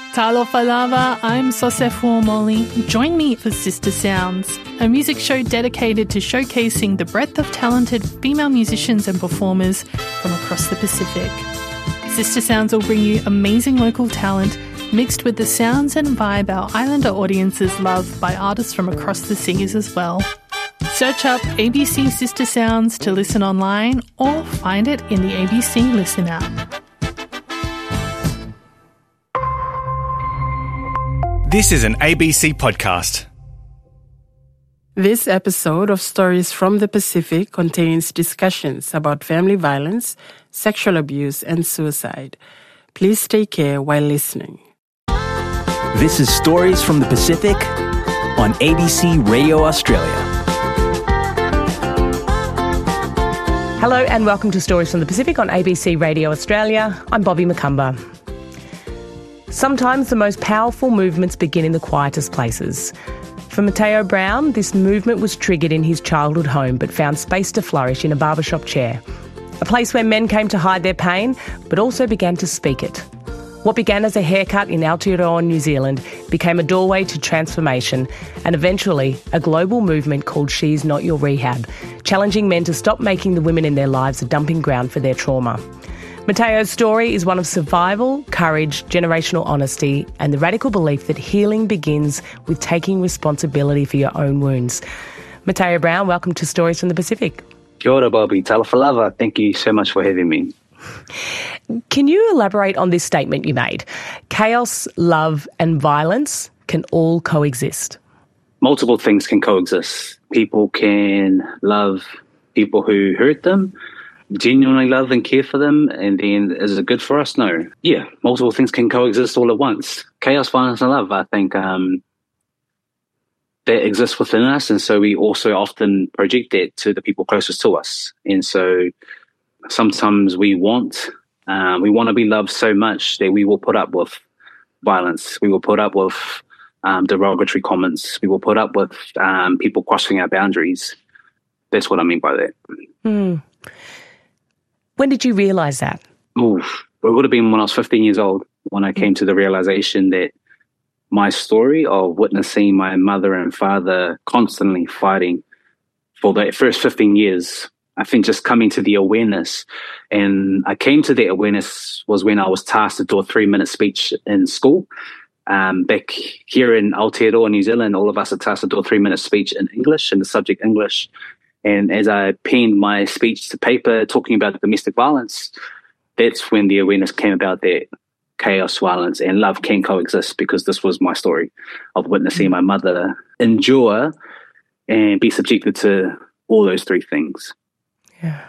Talofa lava, I'm Sosefo Omoli. Join me for Sister Sounds, a music show dedicated to showcasing the breadth of talented female musicians and performers from across the Pacific. Sister Sounds will bring you amazing local talent mixed with the sounds and vibe our islander audiences love by artists from across the seas as well. Search up ABC Sister Sounds to listen online or find it in the ABC Listen app. This is an ABC podcast. This episode of Stories from the Pacific contains discussions about family violence, sexual abuse, and suicide. Please take care while listening. This is Stories from the Pacific on ABC Radio Australia. Hello and welcome to Stories from the Pacific on ABC Radio Australia. I'm Bobby McCumber. Sometimes the most powerful movements begin in the quietest places. For Mateo Brown, this movement was triggered in his childhood home but found space to flourish in a barbershop chair. A place where men came to hide their pain but also began to speak it. What began as a haircut in Aotearoa, New Zealand, became a doorway to transformation and eventually a global movement called She's Not Your Rehab, challenging men to stop making the women in their lives a dumping ground for their trauma. Mateo's story is one of survival, courage, generational honesty, and the radical belief that healing begins with taking responsibility for your own wounds. Mateo Brown, welcome to Stories from the Pacific. Kia ora, Bobby. Talofa lava. Thank you so much for having me. Can you elaborate on this statement you made? Chaos, love, and violence can all coexist. Multiple things can coexist. People can love people who hurt them, genuinely love and care for them, and then is it good for us? No. Yeah, multiple things can coexist all at once. Chaos, violence, and love, I think that exists within us, and so we also often project that to the people closest to us. And so sometimes we want to be loved so much that we will put up with violence. We will put up with derogatory comments. We will put up with people crossing our boundaries. That's what I mean by that. Mm. When did you realise that? It would have been when I was 15 years old, when I came to the realisation that my story of witnessing my mother and father constantly fighting for the first 15 years, I think just coming to the awareness. And I came to that awareness was when I was tasked to do a 3-minute speech in school. Back here in Aotearoa, New Zealand, all of us are tasked to do a 3-minute speech in English, in the subject English. And as I penned my speech to paper talking about domestic violence, that's when the awareness came about that chaos, violence, and love can coexist, because this was my story of witnessing my mother endure and be subjected to all those three things. Yeah.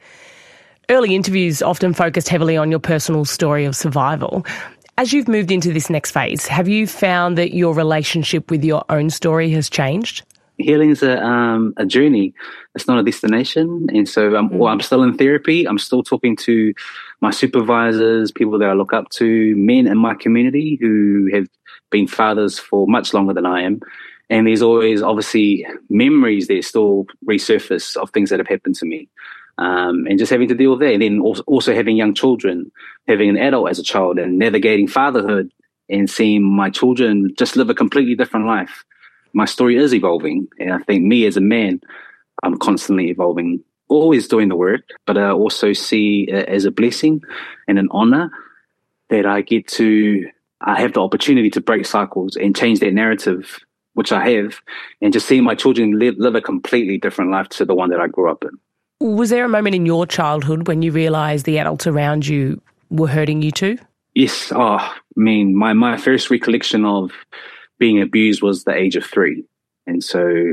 Early interviews often focused heavily on your personal story of survival. As you've moved into this next phase, have you found that your relationship with your own story has changed? Healing is a journey. It's not a destination. And so I'm still in therapy. I'm still talking to my supervisors, people that I look up to, men in my community who have been fathers for much longer than I am. And there's always, obviously, memories that still resurface of things that have happened to me. And just having to deal with that. And then also having young children, having an adult as a child, and navigating fatherhood and seeing my children just live a completely different life. My story is evolving, and I think me as a man, I'm constantly evolving, always doing the work, but I also see it as a blessing and an honor that I have the opportunity to break cycles and change that narrative, which I have, and just seeing my children live a completely different life to the one that I grew up in. Was there a moment in your childhood when you realised the adults around you were hurting you too? Yes. My first recollection of being abused was the age of 3. And so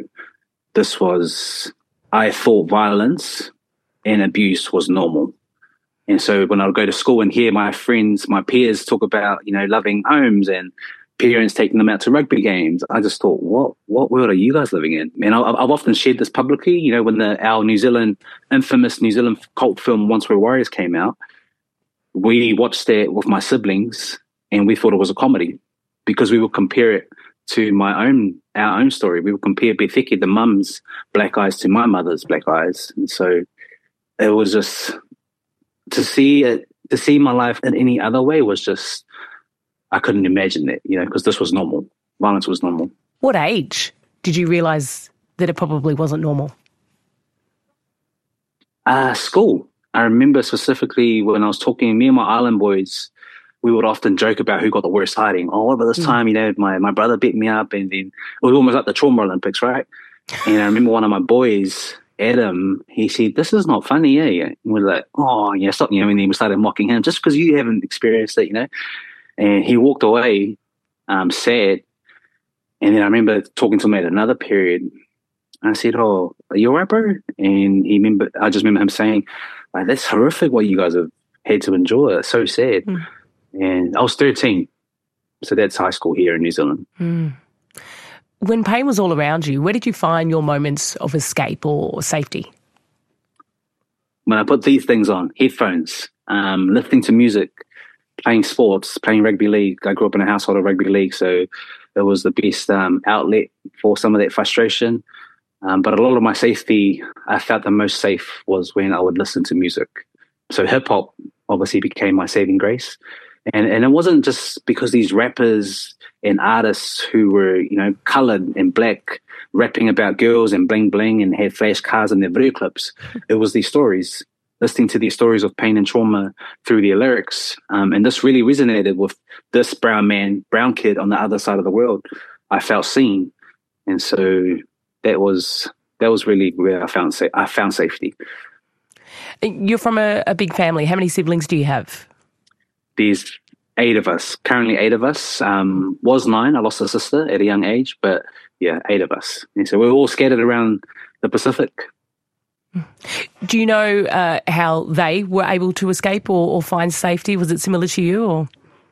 I thought violence and abuse was normal. And so when I would go to school and hear my friends, my peers talk about, loving homes and parents taking them out to rugby games, I just thought, what world are you guys living in? And I've often shared this publicly, when our infamous New Zealand cult film Once Were Warriors came out, we watched that with my siblings and we thought it was a comedy, because we would compare it to our own story. We would compare Betheke, the mum's black eyes, to my mother's black eyes. And so it was just, to see my life in any other way was just I couldn't imagine that, because this was normal. Violence was normal. What age did you realise that it probably wasn't normal? School. I remember specifically when I was talking, me and my island boys, we would often joke about who got the worst hiding. Oh, what about this time, my brother beat me up, and then it was almost like the Trauma Olympics, right? And I remember one of my boys, Adam, he said, "This is not funny, eh?" And we're like, "Oh, yeah, stop," and then we started mocking him just because you haven't experienced it, And he walked away, sad. And then I remember talking to him at another period. I said, "Oh, are you all right, bro?" And I just remember him saying, like, "That's horrific what you guys have had to endure. It's so sad." And I was 13. So that's high school here in New Zealand. When pain was all around you, where did you find your moments of escape or safety? When I put these things on, headphones, listening to music, playing sports, playing rugby league. I grew up in a household of rugby league, so it was the best outlet for some of that frustration. But a lot of my safety, I felt the most safe was when I would listen to music. So hip-hop obviously became my saving grace. And it wasn't just because these rappers and artists who were, coloured and black, rapping about girls and bling bling and had flash cars in their video clips. It was these stories, listening to these stories of pain and trauma through their lyrics. And this really resonated with this brown kid on the other side of the world. I felt seen. And so that was really where I found safety. You're from a big family. How many siblings do you have? There's 8 of us, currently 8 of us. Was 9. I lost a sister at a young age, but yeah, 8 of us. And so we're all scattered around the Pacific. Do you know how they were able to escape or find safety? Was it similar to you? Or?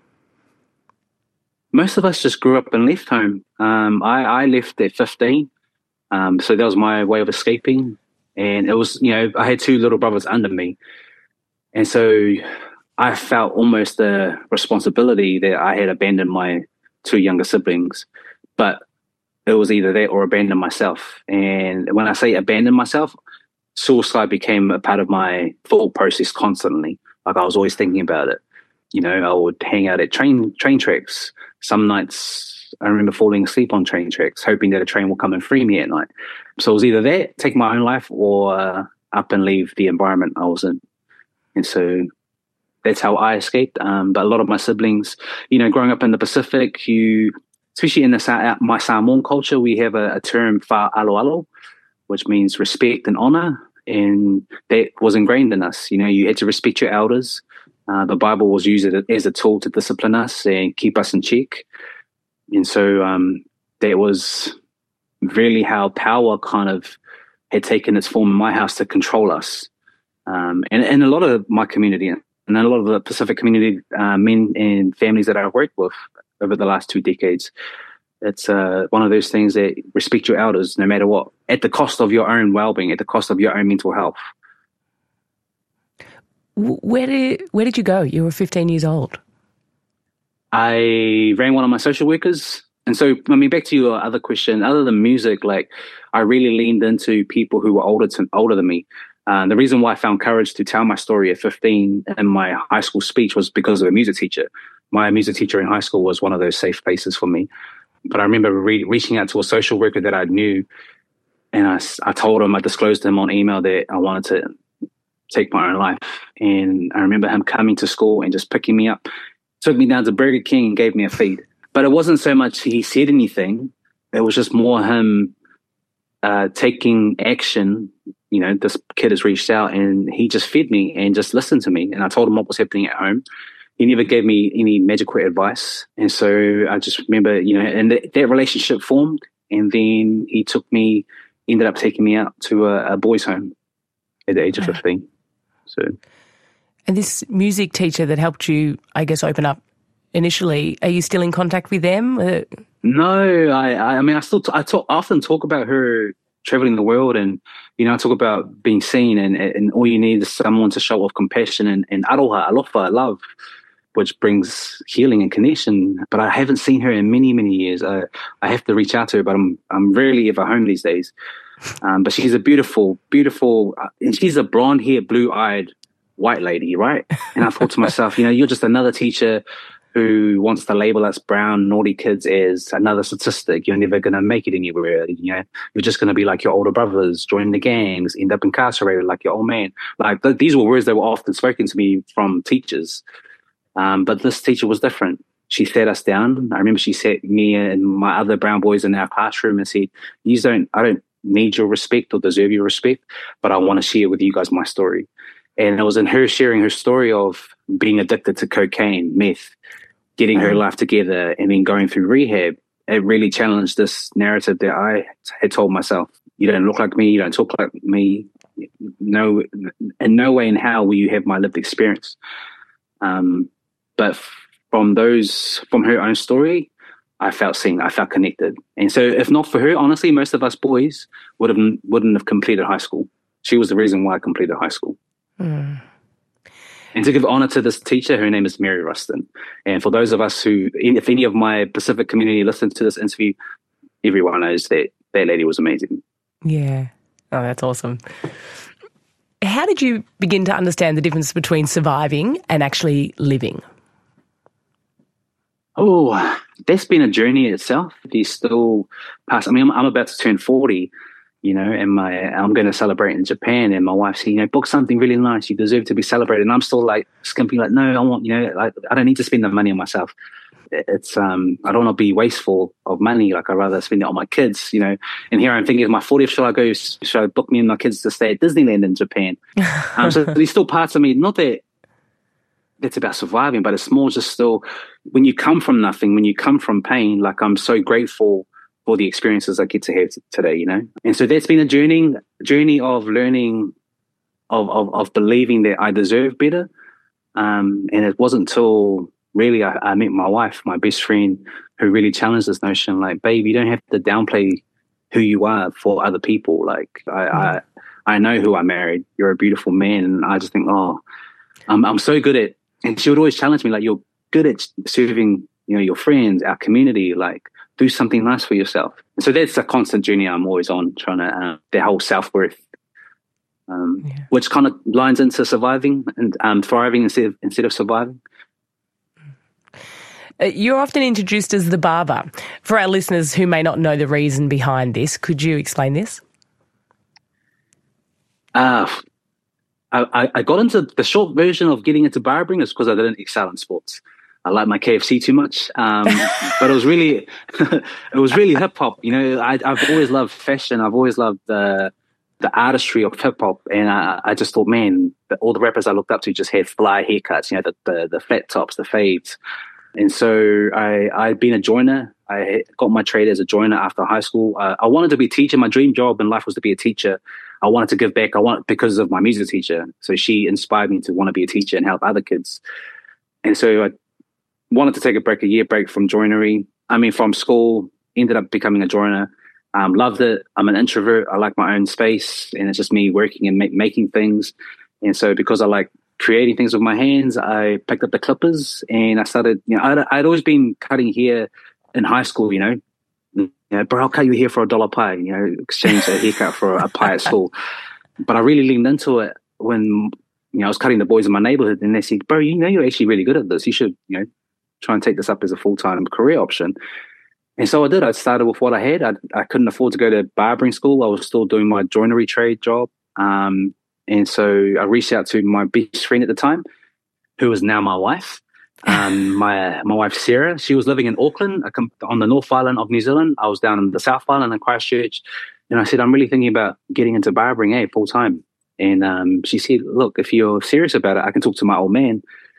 Most of us just grew up and left home. I left at 15. So that was my way of escaping. And it was, I had 2 little brothers under me. And so I felt almost the responsibility that I had abandoned my 2 younger siblings, but it was either that or abandon myself. And when I say abandon myself, suicide became a part of my thought process constantly. Like I was always thinking about it. I would hang out at train tracks. Some nights I remember falling asleep on train tracks, hoping that a train will come and free me at night. So it was either that, take my own life, or up and leave the environment I was in. And so that's how I escaped. But a lot of my siblings, growing up in the Pacific, especially in my Samoan culture, we have a term, fa'aloalo, which means respect and honor. And that was ingrained in us. You had to respect your elders. The Bible was used as a tool to discipline us and keep us in check. And so that was really how power kind of had taken its form in my house to control us. And a lot of my community, and a lot of the Pacific community, men and families that I've worked with over the last 2 decades, it's one of those things that respect your elders no matter what, at the cost of your own well-being, at the cost of your own mental health. Where did you go? You were 15 years old. I ran one of my social workers. And so, back to your other question, other than music, I really leaned into people who were older than me. The reason why I found courage to tell my story at 15 in my high school speech was because of a music teacher. My music teacher in high school was one of those safe places for me. But I remember reaching out to a social worker that I knew, and I told him, I disclosed to him on email that I wanted to take my own life. And I remember him coming to school and just picking me up, took me down to Burger King and gave me a feed. But it wasn't so much he said anything. It was just more him taking action. This kid has reached out and he just fed me and just listened to me. And I told him what was happening at home. He never gave me any magical advice. And so I just remember, and that relationship formed. And then he ended up taking me out to a boys' home at the age of 15. So, and this music teacher that helped you, I guess, open up initially, are you still in contact with them? No, I often talk about her traveling the world, and I talk about being seen, and all you need is someone to show off compassion and aroha, alofa, love, which brings healing and connection. But I haven't seen her in many, many years. I have to reach out to her, but I'm rarely ever home these days. But she's a beautiful, and she's a blonde-haired, blue-eyed white lady, right? And I thought to myself, you're just another teacher who wants to label us brown naughty kids as another statistic. You're never going to make it anywhere. You know, you're just going to be like your older brothers, join the gangs, end up incarcerated like your old man. Like these were words that were often spoken to me from teachers. But this teacher was different. She sat us down. I remember she sat me and my other brown boys in our classroom and said, I don't need your respect or deserve your respect, but I want to share with you guys my story. And it was in her sharing her story of being addicted to cocaine, meth, getting her life together, and then going through rehab. It really challenged this narrative that I had told myself. You don't look like me. You don't talk like me. No, in no way in how will you have my lived experience. But from her own story, I felt seen. I felt connected. And so, if not for her, honestly, most of us boys wouldn't have completed high school. She was the reason why I completed high school. Mm. And to give honor to this teacher, her name is Mary Rustin. And for those of us who, if any of my Pacific community listens to this interview, everyone knows that lady was amazing. Yeah. Oh, that's awesome. How did you begin to understand the difference between surviving and actually living? Oh, that's been a journey itself. There's still past. I mean, I'm about to turn 40. You know, and I'm going to celebrate in Japan, and my wife said, you know, book something really nice. You deserve to be celebrated. And I'm still like skimping, like, no, I want, you know, I don't need to spend the money on myself. It's, I don't want to be wasteful of money. Like, I'd rather spend it on my kids, you know. And here I'm thinking, my 40th, should I book me and my kids to stay at Disneyland in Japan? So there's still parts of me, not that it's about surviving, but it's more just still, when you come from nothing, when you come from pain, like, I'm so grateful for the experiences I get to have today, you know? And so that's been a journey of learning, of believing that I deserve better. And it wasn't until really I met my wife, my best friend, who really challenged this notion, like, babe, you don't have to downplay who you are for other people. Like, I know who I married. You're a beautiful man. And I just think, I'm so good at, and she would always challenge me, like, you're good at serving, you know, your friends, our community, like, do something nice for yourself. So that's a constant journey I'm always on, trying to, the whole self-worth, which kind of lines into surviving and thriving instead of surviving. You're often introduced as the barber. For our listeners who may not know the reason behind this, could you explain this? I got into the short version of getting into barbering is because I didn't excel in sports. I like my KFC too much, but it was really hip hop. You know, I've always loved fashion. I've always loved the artistry of hip hop, and I just thought, man, all the rappers I looked up to just had fly haircuts. You know, the flat tops, the fades, and so I'd been a joiner. I got my trade as a joiner after high school. I wanted to be a teacher. My dream job in life was to be a teacher. I wanted to give back. Because of my music teacher. So she inspired me to want to be a teacher and help other kids. And so I wanted to take a year break from joinery. I mean, from school, ended up becoming a joiner. Loved it. I'm an introvert. I like my own space, and it's just me working and making things. And so because I like creating things with my hands, I picked up the clippers and I started, you know, I'd always been cutting hair in high school, you know, bro, I'll cut your hair for $1 pie, you know, exchange a haircut for a pie at school. But I really leaned into it when, you know, I was cutting the boys in my neighborhood, and they said, bro, you know, you're actually really good at this. You should, you know, try and take this up as a full-time career option. And so I did. I started with what I had. I couldn't afford to go to barbering school. I was still doing my joinery trade job. And so I reached out to my best friend at the time, who is now my wife. My wife, Sarah, she was living in Auckland on the North Island of New Zealand. I was down in the South Island in Christchurch. And I said, I'm really thinking about getting into barbering, full time. And she said, look, if you're serious about it, I can talk to my old man,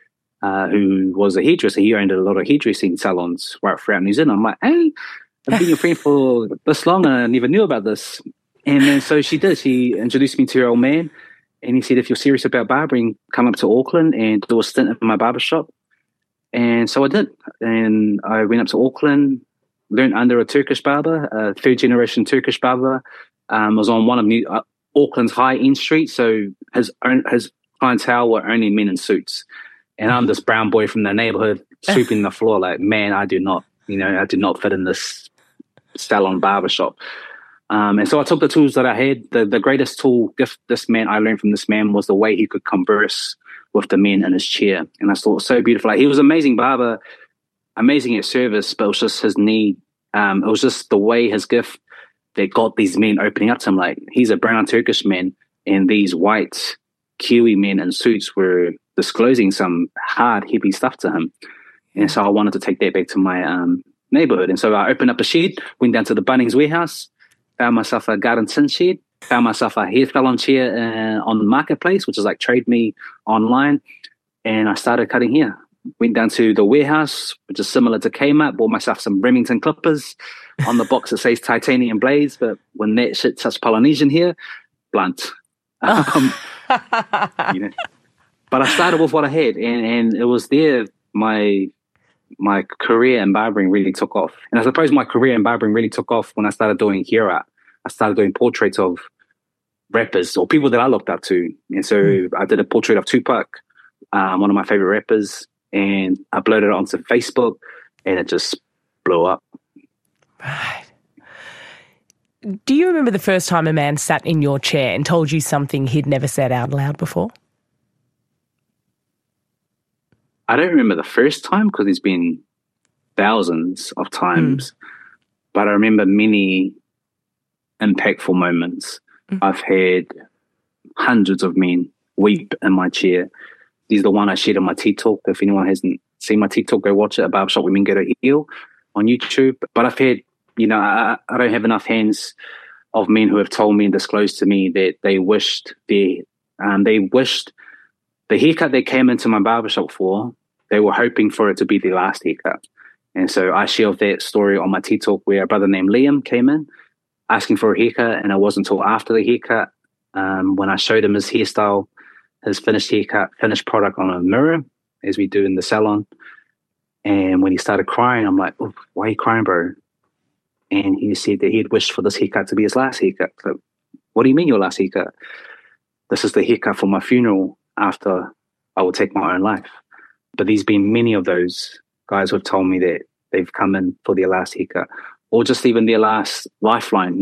who was a hairdresser. He owned a lot of hairdressing salons right throughout New Zealand. I'm like, hey, I've been your friend for this long and I never knew about this. And then so she did. She introduced me to her old man. And he said, if you're serious about barbering, come up to Auckland and do a stint in my barbershop. And so I did. And I went up to Auckland, learned under a Turkish barber, a third-generation Turkish barber. Was on one of Auckland's high-end streets. So his clientele were only men in suits. And I'm this brown boy from the neighborhood sweeping the floor like, man, I do not fit in this salon barbershop. And so I took the tools that I had. The greatest gift I learned from this man was the way he could converse with the men in his chair. And I thought it was so beautiful. Like, he was an amazing barber, amazing at service, but it was just his need. It was just the way his gift that got these men opening up to him. Like, he's a brown Turkish man, and these white Kiwi men in suits were disclosing some hard, heavy stuff to him. And so I wanted to take that back to my neighborhood. And so I opened up a shed, went down to the Bunnings warehouse, found myself a garden tin shed, found myself a hair salon chair on the marketplace, which is like Trade Me online. And I started cutting hair. Went down to the warehouse, which is similar to Kmart, bought myself some Remington clippers. On the box it says titanium blades, but when that shit touched Polynesian hair, blunt. You know. But I started with what I had, and it was there my career in barbering really took off. And I suppose my career in barbering really took off when I started doing hair art. I started doing portraits of rappers or people that I looked up to. And so I did a portrait of Tupac, one of my favorite rappers, and I uploaded it onto Facebook, and it just blew up. Right. Do you remember the first time a man sat in your chair and told you something he'd never said out loud before? I don't remember the first time because there's been thousands of times, but I remember many impactful moments. I've had hundreds of men weep in my chair. This is the one I shared on my TED Talk. If anyone hasn't seen my TED Talk, go watch it, A Barbershop Women Go to Heal on YouTube. But I've had, I don't have enough hands of men who have told me and disclosed to me that they wished the haircut they came into my barbershop for, they were hoping for it to be their last haircut. And so I shared that story on my TED Talk where a brother named Liam came in asking for a haircut, and it wasn't until after the haircut when I showed him his hairstyle, his finished haircut, finished product on a mirror, as we do in the salon. And when he started crying, I'm like, oh, why are you crying, bro? And he said that he had wished for this haircut to be his last haircut. So, what do you mean your last haircut? This is the haircut for my funeral after I will take my own life. But there's been many of those guys who have told me that they've come in for their last haircut or just even their last lifeline,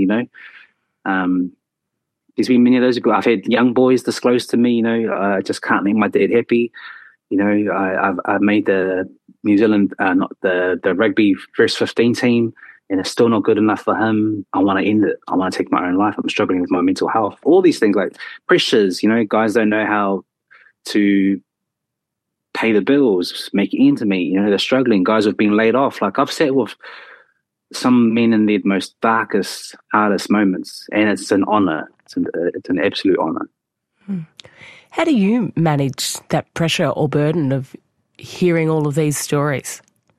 There's been many of those. I've had young boys disclose to me, I just can't make my dad happy. I've made the New Zealand, not the rugby first 15 team, and it's still not good enough for him. I want to end it. I want to take my own life. I'm struggling with my mental health. All these things like pressures, guys don't know how to pay the bills, make ends meet. They're struggling. Guys have been laid off. Like, I've sat with some men in their most darkest, hardest moments, and it's an honor. It's an absolute honor. How do you manage that pressure or burden of hearing all of these stories?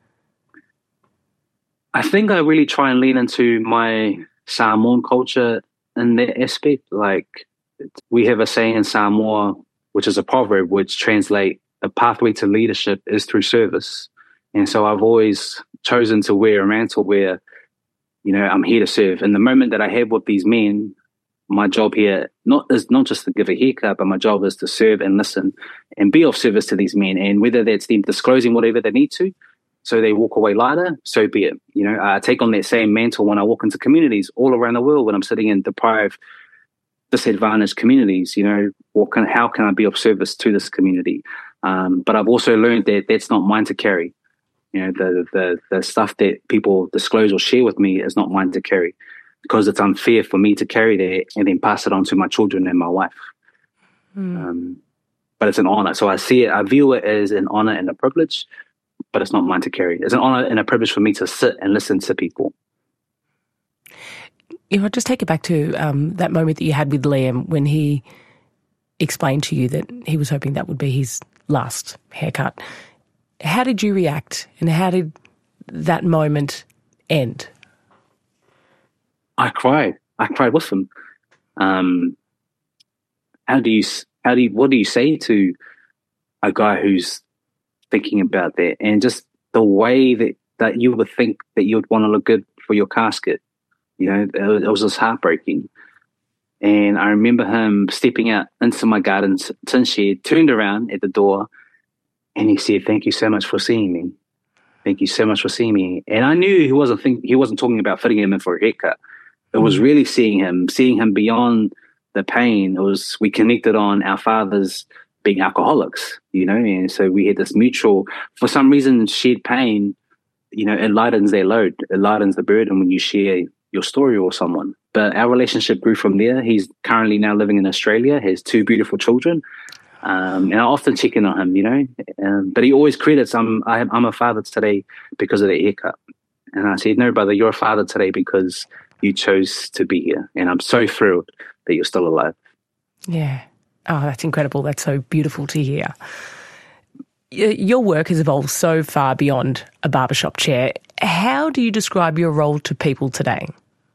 I think I really try and lean into my Samoan culture in that aspect. Like, we have a saying in Samoa, which is a proverb, which translates, a pathway to leadership is through service. And so I've always chosen to wear a mantle where, I'm here to serve. And the moment that I have with these men, my job here is not just to give a haircut, but my job is to serve and listen and be of service to these men. And whether that's them disclosing whatever they need to, so they walk away lighter, so be it. I take on that same mantle when I walk into communities all around the world, when I'm sitting in deprived, disadvantaged communities. How can I be of service to this community? But I've also learned that that's not mine to carry. The stuff that people disclose or share with me is not mine to carry, because it's unfair for me to carry that and then pass it on to my children and my wife. But it's an honor. So I view it as an honor and a privilege, but it's not mine to carry. It's an honor and a privilege for me to sit and listen to people. I'll just take it back to that moment that you had with Liam when he explained to you that he was hoping that would be his last haircut. How did you react, and how did that moment end? I cried. I cried with him. What do you say to a guy who's thinking about that, and just the way that you would think that you would want to look good for your casket? It was just heartbreaking. And I remember him stepping out into my garden tin shed, turned around at the door, and he said, "Thank you so much for seeing me. Thank you so much for seeing me." And I knew he wasn't talking about fitting him in for a haircut. It was really seeing him beyond the pain. We connected on our fathers being alcoholics, and so we had this mutual, for some reason, shared pain it lightens their load. It lightens the burden when you share your story with someone. But our relationship grew from there. He's currently now living in Australia, has 2 beautiful children. And I often check in on him, but he always credits, I'm a father today because of the haircut. And I said, no, brother, you're a father today because you chose to be here. And I'm so thrilled that you're still alive. Yeah. Oh, that's incredible. That's so beautiful to hear. Your work has evolved so far beyond a barbershop chair. How do you describe your role to people today?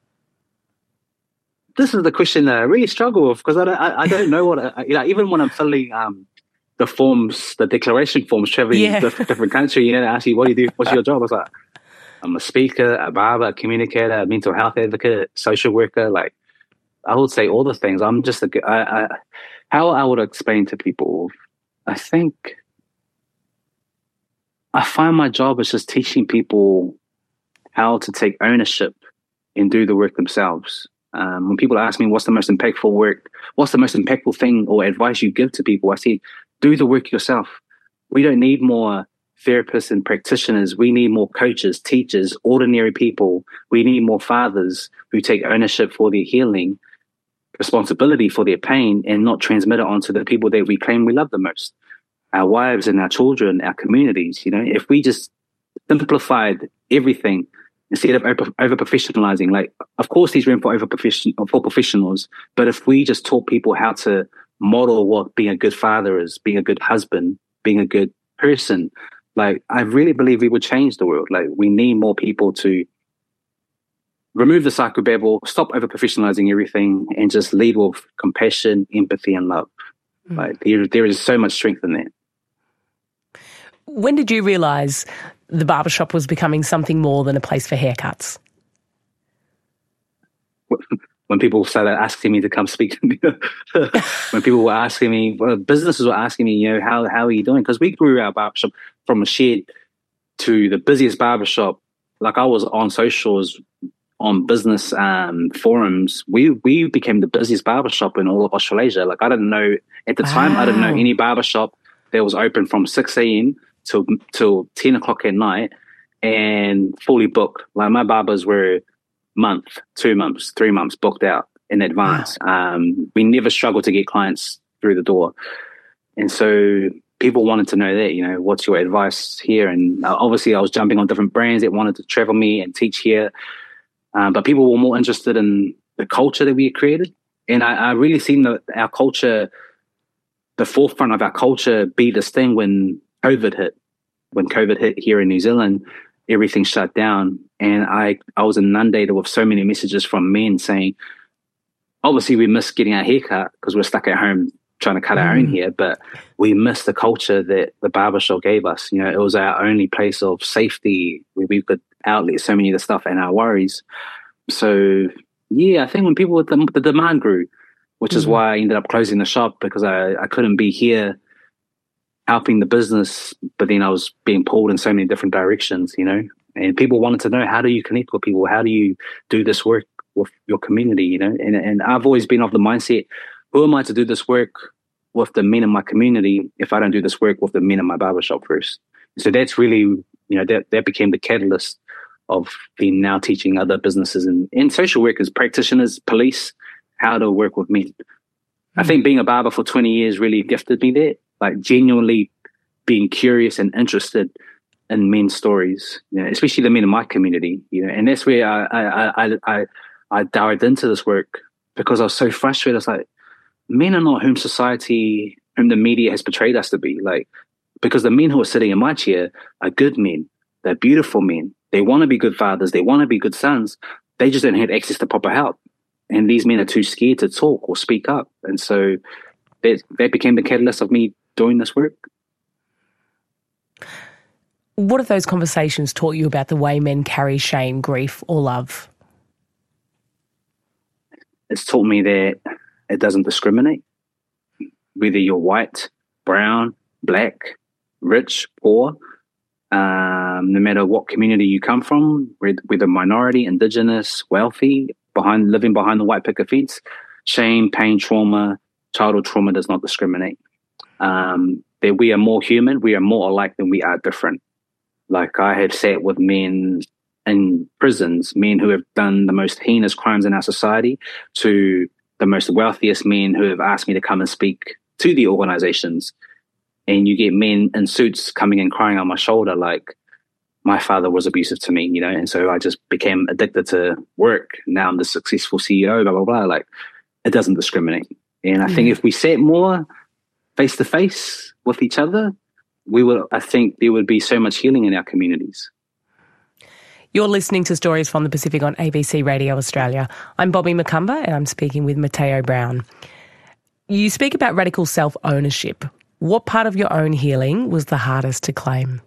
This is the question that I really struggle with because I don't know what, even when I'm filling the forms, the declaration forms, traveling to different countries, they ask you, what do you do? What's your job? I was like, I'm a speaker, a barber, a communicator, a mental health advocate, social worker. Like, I would say all the things. I'm just how I would explain to people, I think I find my job is just teaching people how to take ownership and do the work themselves. When people ask me what's the most impactful thing or advice you give to people, I say, do the work yourself. We don't need more therapists and practitioners. We need more coaches, teachers, ordinary people. We need more fathers who take ownership for their healing, responsibility for their pain, and not transmit it onto the people that we claim we love the most, our wives and our children, our communities. If we just simplified everything instead of over professionalizing, like, of course there's room for professionals, but if we just taught people how to model what being a good father is, being a good husband, being a good person, like, I really believe we would change the world. Like, we need more people to remove the psychobabble, stop over professionalizing everything, and just lead with compassion, empathy, and love. Like, there is so much strength in that. When did you realise the barbershop was becoming something more than a place for haircuts? When people started asking me to come speak to me, when people were asking me, businesses were asking me, how are you doing? Because we grew our barbershop from a shed to the busiest barbershop. Like, I was on socials, on business forums. We became the busiest barbershop in all of Australasia. Like, I didn't know at the time. I didn't know any barbershop that was open from 6 a.m. till 10 o'clock at night and fully booked. Like, my barbers were month, 2 months, 3 months booked out in advance. Wow. We never struggled to get clients through the door. And so people wanted to know that, what's your advice here? And obviously I was jumping on different brands that wanted to travel me and teach here. But people were more interested in the culture that we had created. And I really seen our culture, the forefront of our culture, be this thing when COVID hit. When COVID hit here in New Zealand, everything shut down. And I was inundated with so many messages from men saying, obviously we miss getting our hair cut because we're stuck at home trying to cut our own hair, but we miss the culture that the barbershop gave us. It was our only place of safety where we could outlet so many of the stuff and our worries. So, yeah, I think when people, the demand grew, which is why I ended up closing the shop, because I couldn't be here helping the business, but then I was being pulled in so many different directions, and people wanted to know, how do you connect with people? How do you do this work with your community, And I've always been of the mindset, who am I to do this work with the men in my community if I don't do this work with the men in my barbershop first? So that's really, that became the catalyst of being now teaching other businesses and social workers, practitioners, police, how to work with men. I think being a barber for 20 years really gifted me that, like genuinely being curious and interested in men's stories, especially the men in my community, and that's where I dived into this work because I was so frustrated. I was like, men are not whom the media has portrayed us to be. Like, because the men who are sitting in my chair are good men. They're beautiful men. They want to be good fathers. They want to be good sons. They just don't have access to proper help. And these men are too scared to talk or speak up. And so that became the catalyst of me doing this work. What have those conversations taught you about the way men carry shame, grief, or love? It's taught me that it doesn't discriminate. Whether you're white, brown, black, rich, poor, no matter what community you come from, whether minority, indigenous, wealthy, living behind the white picket fence, shame, pain, trauma, childhood trauma does not discriminate. That we are more human, we are more alike than we are different. Like, I have sat with men in prisons, men who have done the most heinous crimes in our society, to the most wealthiest men who have asked me to come and speak to the organizations. And you get men in suits coming and crying on my shoulder like, my father was abusive to me, you know, and so I just became addicted to work. Now I'm the successful CEO, blah, blah, blah. Like, it doesn't discriminate. And I think if we sat more face to face with each other, I think there would be so much healing in our communities. You're listening to Stories from the Pacific on ABC Radio Australia. I'm Bobby McCumber and I'm speaking with Mateo Brown. You speak about radical self-ownership. What part of your own healing was the hardest to claim?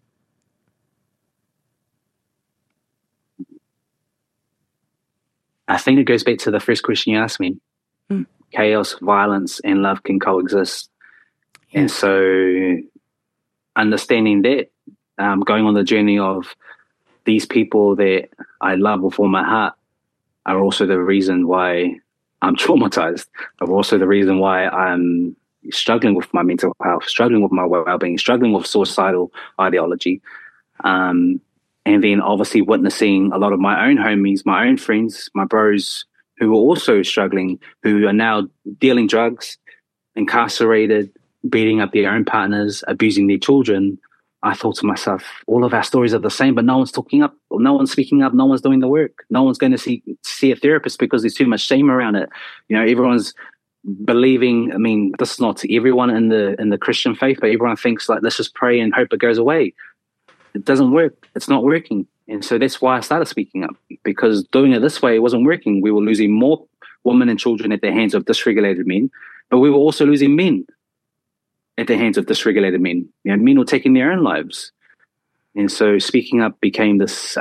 I think it goes back to the first question you asked me. Chaos, violence, and love can coexist. Yeah. And so understanding that, going on the journey of these people that I love with all my heart are also the reason why I'm traumatized, are also the reason why I'm struggling with my mental health, struggling with my well-being, struggling with suicidal ideology. And then obviously witnessing a lot of my own homies, my own friends, my bros who are also struggling, who are now dealing drugs, incarcerated, beating up their own partners, abusing their children. I thought to myself, all of our stories are the same, but no one's talking up, no one's speaking up, no one's doing the work. No one's going to see a therapist because there's too much shame around it. You know, everyone's believing, I mean, this is not to everyone in the Christian faith, but everyone thinks like, let's just pray and hope it goes away. It doesn't work. It's not working. And so that's why I started speaking up, because doing it this way, it wasn't working. We were losing more women and children at the hands of dysregulated men, but we were also losing men at the hands of dysregulated men. You know, men were taking their own lives. And so speaking up became this,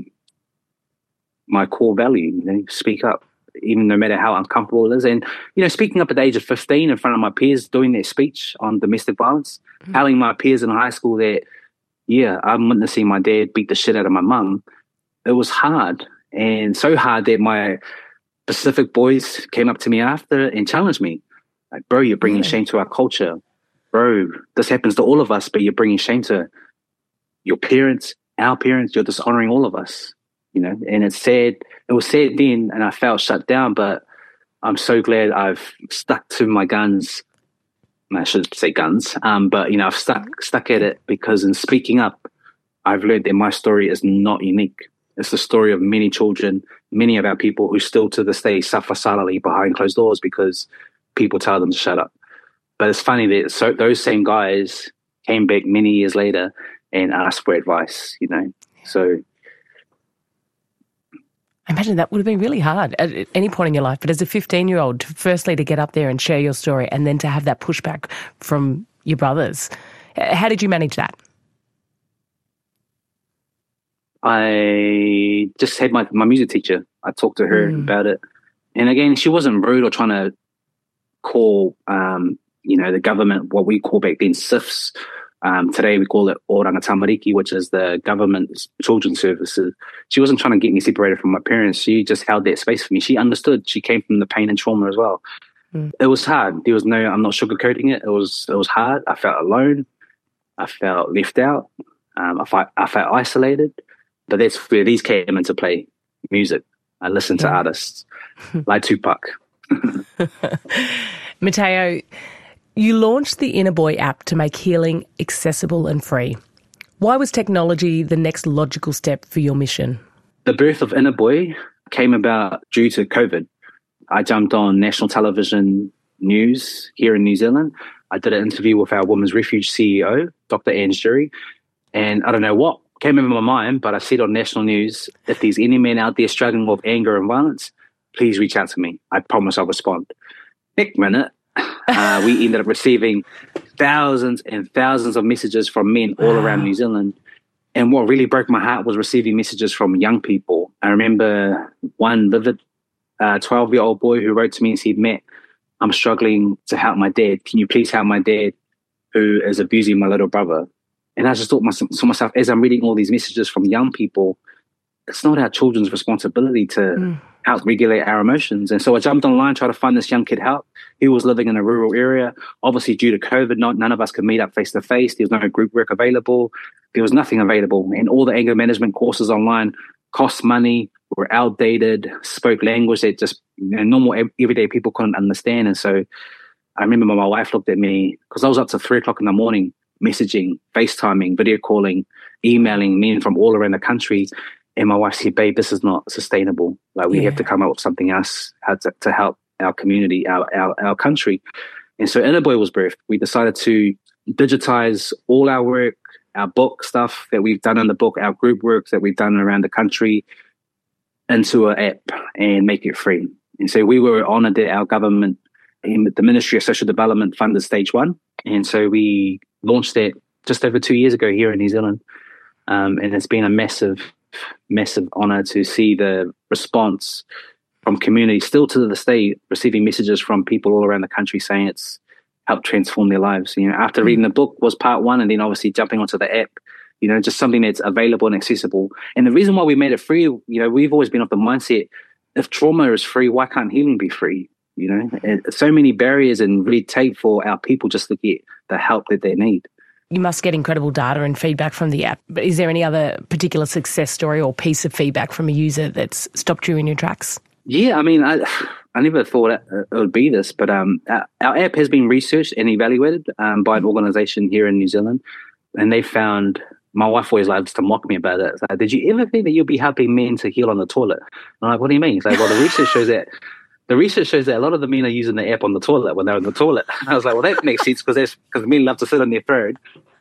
my core value, you know, speak up, even no matter how uncomfortable it is. And, you know, speaking up at the age of 15 in front of my peers, doing their speech on domestic violence, telling my peers in high school that, yeah, I'm witnessing my dad beat the shit out of my mum. It was hard, and so hard that my Pacific boys came up to me after and challenged me. Like, bro, you're bringing shame to our culture. Bro, this happens to all of us, but you're bringing shame to your parents, our parents. You're dishonoring all of us, you know. And it's sad. It was sad then, and I felt shut down, but I'm so glad I've stuck to my guns. I should say guns, but, you know, I've stuck at it, because in speaking up, I've learned that my story is not unique. It's the story of many children, many of our people who still to this day suffer silently behind closed doors because people tell them to shut up. But it's funny that those same guys came back many years later and asked for advice, you know. So I imagine that would have been really hard at any point in your life. But as a 15-year-old, firstly to get up there and share your story, and then to have that pushback from your brothers, how did you manage that? I just had my music teacher. I talked to her about it. And again, she wasn't rude or trying to call, you know, the government, what we call back then SIFs. Today we call it Oranga Tamariki, which is the government children's services. She wasn't trying to get me separated from my parents. She just held that space for me. She understood. She came from the pain and trauma as well. It was hard. I'm not sugarcoating it. It was hard. I felt alone. I felt left out. I felt isolated. But that's where these came into play. Music. I listened to artists like Tupac. Mateo, you launched the Inner Boy app to make healing accessible and free. Why was technology the next logical step for your mission? The birth of Inner Boy came about due to COVID. I jumped on national television news here in New Zealand. I did an interview with our Women's Refuge CEO, Dr. Anne Jury, and I don't know what came into my mind, but I said on national news, if there's any men out there struggling with anger and violence, please reach out to me. I promise I'll respond. Next minute, we ended up receiving thousands and thousands of messages from men all around New Zealand. And what really broke my heart was receiving messages from young people. I remember one vivid 12-year-old boy who wrote to me and said, Matt, I'm struggling to help my dad. Can you please help my dad who is abusing my little brother? And I just thought to myself, as I'm reading all these messages from young people, it's not our children's responsibility to help regulate our emotions. And so I jumped online, tried to find this young kid help. He was living in a rural area. Obviously, due to COVID, none of us could meet up face to face. There was no group work available. There was nothing available. And all the anger management courses online cost money, were outdated, spoke language that just normal everyday people couldn't understand. And so I remember my wife looked at me, because I was up to 3:00 in the morning, messaging, FaceTiming, video calling, emailing men from all around the country. And my wife said, babe, this is not sustainable. Like, we have to come up with something else to help our community, our country. And so Inner Boy was birthed. We decided to digitize all our work, our book stuff that we've done in the book, our group work that we've done around the country, into an app and make it free. And so we were honored that our government, the Ministry of Social Development, funded stage 1. And so we launched that just over 2 years ago here in New Zealand. And it's been a massive honor to see the response from community, still to this day, receiving messages from people all around the country saying it's helped transform their lives. After reading the book was part 1, and then obviously jumping onto the app, just something that's available and accessible. And the reason why we made it free, we've always been of the mindset, if trauma is free, why can't healing be free? So many barriers and red tape for our people just to get the help that they need. You must get incredible data and feedback from the app. But is there any other particular success story or piece of feedback from a user that's stopped you in your tracks? Yeah, I mean, I never thought it would be this, but our app has been researched and evaluated by an organisation here in New Zealand, and they found, my wife always loves to mock me about it. It's like, did you ever think that you'll be helping men to heal on the toilet? I'm like, what do you mean? It's like, well, the research shows that a lot of the men are using the app on the toilet when they're in the toilet. I was like, well, that makes sense because men love to sit on their third.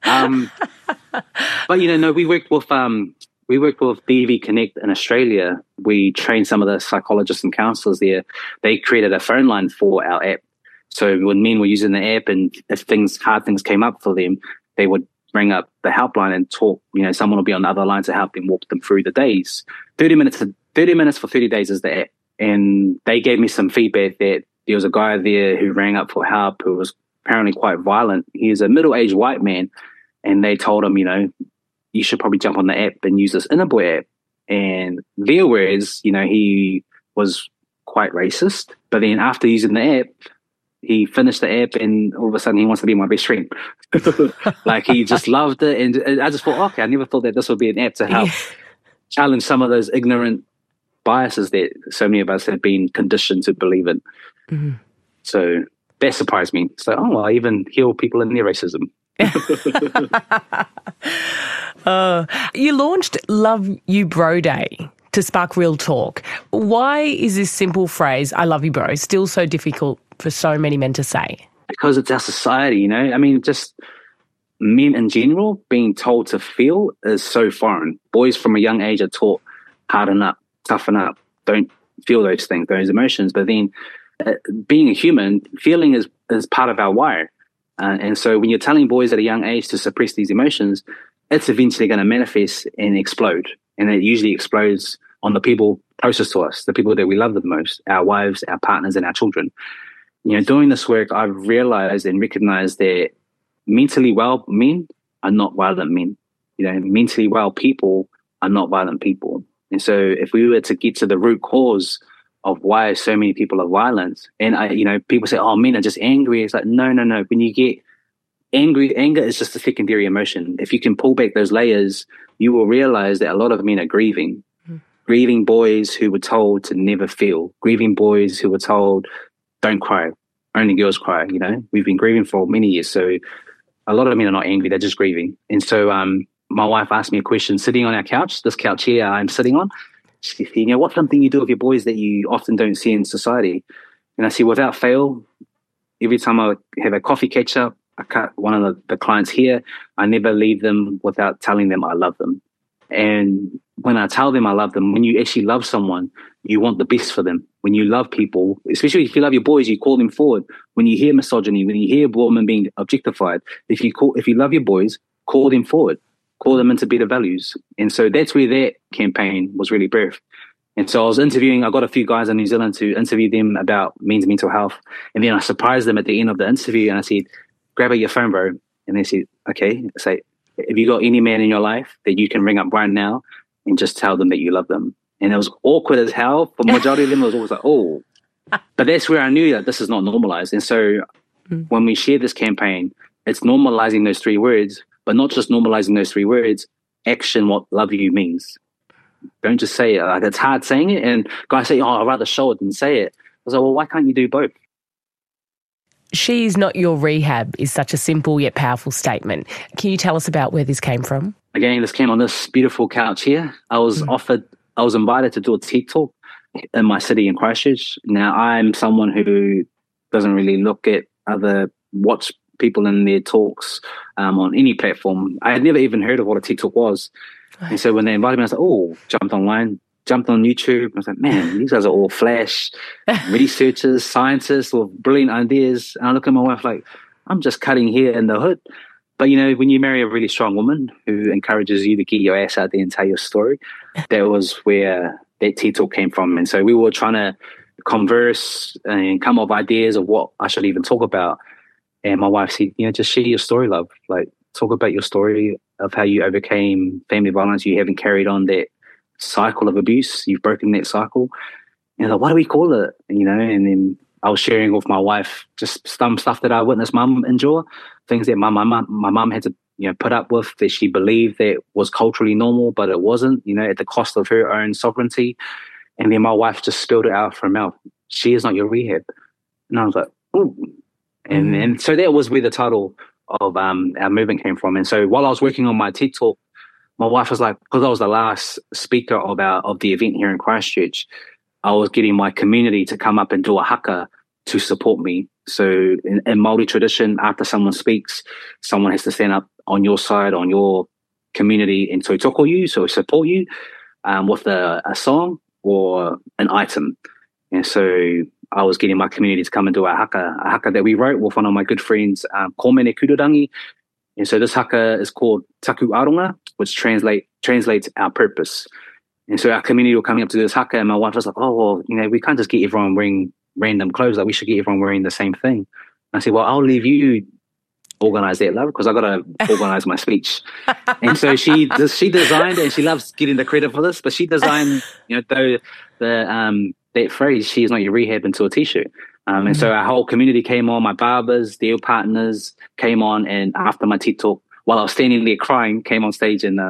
But no, we worked with DV Connect in Australia. We trained some of the psychologists and counselors there. They created a phone line for our app. So when men were using the app, and if hard things came up for them, they would bring up the helpline and talk. Someone will be on the other line to help them walk them through the days. 30 minutes for 30 days is the app. And they gave me some feedback that there was a guy there who rang up for help who was apparently quite violent. He's a middle-aged white man, and they told him, you should probably jump on the app and use this Inner Boy app. And their words, he was quite racist. But then after using the app, he finished the app, and all of a sudden he wants to be my best friend. Like, he just loved it. And I just thought, okay, I never thought that this would be an app to help challenge some of those ignorant biases that so many of us have been conditioned to believe in. Mm-hmm. So that surprised me. So, I even heal people in their racism. You launched Love You Bro Day to spark real talk. Why is this simple phrase, I love you bro, still so difficult for so many men to say? Because it's our society, I mean, just men in general being told to feel is so foreign. Boys from a young age are taught, harden up, toughen up, don't feel those things, those emotions. But then being a human, feeling is part of our wire. And so when you're telling boys at a young age to suppress these emotions, it's eventually going to manifest and explode. And it usually explodes on the people closest to us, the people that we love the most, our wives, our partners, and our children. Doing this work, I've realized and recognized that mentally well men are not violent men. Mentally well people are not violent people. And so if we were to get to the root cause of why so many people are violent, and people say, oh, men are just angry. It's like, no. When you get angry, anger is just a secondary emotion. If you can pull back those layers, you will realize that a lot of men are grieving. Mm-hmm. Grieving boys who were told to never feel. Grieving boys who were told, don't cry. Only girls cry, We've been grieving for many years. So a lot of men are not angry. They're just grieving. And so my wife asked me a question sitting on our couch, this couch here I'm sitting on. She said, what's something you do with your boys that you often don't see in society? And I said, without fail, every time I have a coffee catch up, I cut one of the clients here, I never leave them without telling them I love them. And when I tell them I love them, when you actually love someone, you want the best for them. When you love people, especially if you love your boys, you call them forward. When you hear misogyny, when you hear a woman being objectified, if you love your boys, call them forward. Call them into better values. And so that's where that campaign was really birthed. And so I got a few guys in New Zealand to interview them about men's mental health. And then I surprised them at the end of the interview and I said, grab out your phone, bro. And they said, okay. Say, have you got any man in your life that you can ring up right now and just tell them that you love them? And it was awkward as hell. For the majority of them, it was always like, oh. But that's where I knew that this is not normalized. And so when we share this campaign, it's normalizing those 3 words, but not just normalizing those 3 words, action what love you means. Don't just say it. Like, it's hard saying it. And guys say, oh, I'd rather show it than say it. I was like, well, why can't you do both? She is not your rehab is such a simple yet powerful statement. Can you tell us about where this came from? Again, this came on this beautiful couch here. I was invited to do a TED Talk in my city in Christchurch. Now, I'm someone who doesn't really watch people in their talks on any platform. I had never even heard of what a TED Talk was. And so when they invited me, I was like, oh, jumped online, jumped on YouTube. I was like, man, these guys are all flash researchers, scientists with brilliant ideas. And I look at my wife like, I'm just cutting hair in the hood. But, you know, when you marry a really strong woman who encourages you to get your ass out there and tell your story, that was where that TED Talk came from. And so we were trying to converse and come up with ideas of what I should even talk about. And my wife said, you know, just share your story, love. Like, talk about your story of how you overcame family violence. You haven't carried on that cycle of abuse. You've broken that cycle. And like, what do we call it? You know, and then I was sharing with my wife just some stuff that I witnessed mum endure, things that my mum had to, you know, put up with that she believed that was culturally normal, but it wasn't, you know, at the cost of her own sovereignty. And then my wife just spilled it out of her mouth. She is not your rehab. And I was like, ooh. And so that was where the title of our movement came from. And so while I was working on my TED Talk, my wife was like, because I was the last speaker of the event here in Christchurch, I was getting my community to come up and do a haka to support me. So in Māori tradition, after someone speaks, someone has to stand up on your side, on your community, and so toko you, so support you with a song or an item. And so I was getting my community to come and do a haka that we wrote with one of my good friends, Komene Kururangi. And so this haka is called Taku Aronga, which translates our purpose. And so our community were coming up to this haka, and my wife was like, oh, well, you know, we can't just get everyone wearing random clothes. Like, we should get everyone wearing the same thing. And I said, well, I'll leave you organize that, love, because I got to organize my speech. And so she designed, and she loves getting the credit for this, but she designed, you know, that phrase, she is not your rehab, into a T-shirt. And so our whole community came on, my barbers, their partners came on, and after my TED Talk, while I was standing there crying, came on stage, and